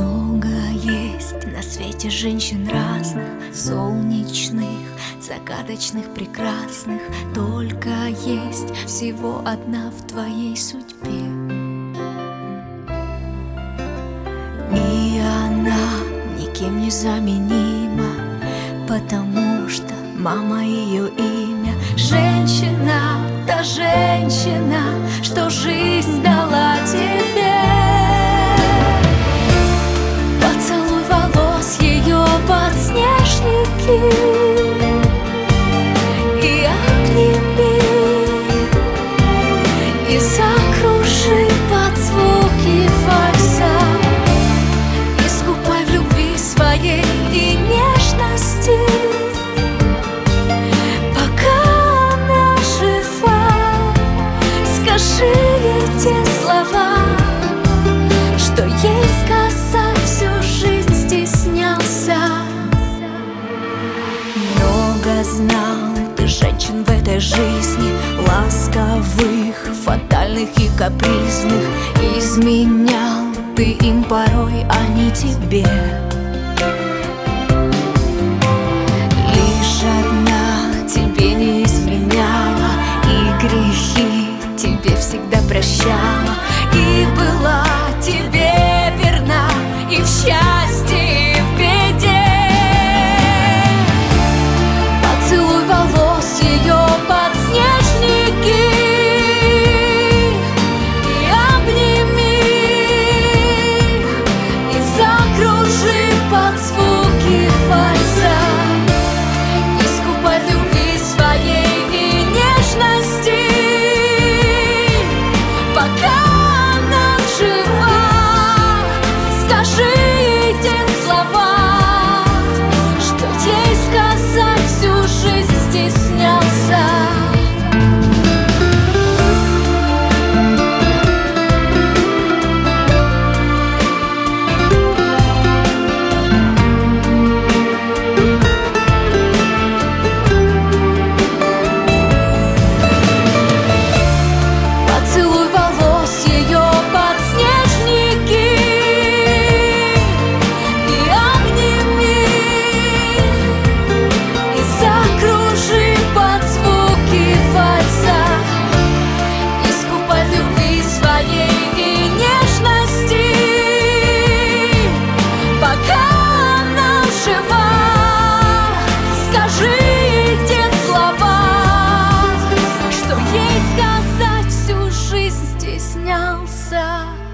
Много есть на свете женщин разных, солнечных, загадочных, прекрасных. Только есть всего одна в твоей судьбе, и она никем не заменима, потому что мама ее имя. Женщина, та женщина, что жизнь дала тебе. Поцелуй волос ее подснежники и обними, и закружи под звуки вальса. Искупай в любви своей и нежности, пока она жива. Скажи ей те слова, что ей сказать всю жизнь стеснялся. Много знал ты женщин в этой жизни, ласковых, фатальных и капризных. Изменял ты им порой, а не тебе. Лишь одна тебе не изменяла, и грехи тебе всегда прощала, и была тебе верна и в счастье, и в беде. Поцелуй волос ее подснежники и обними, и закружи под звуки вальса. Искупай в любви своей и нежности, пока она жива. Скажи ей те слова, что ей сказать всю жизнь стеснялся. Поцелуй волос ее подснежники и обними, и закружи под звуки вальса. Искупай в любви своей и нежности, пока она жива. Скажи ей те слова, что ей сказать всю жизнь стеснялся.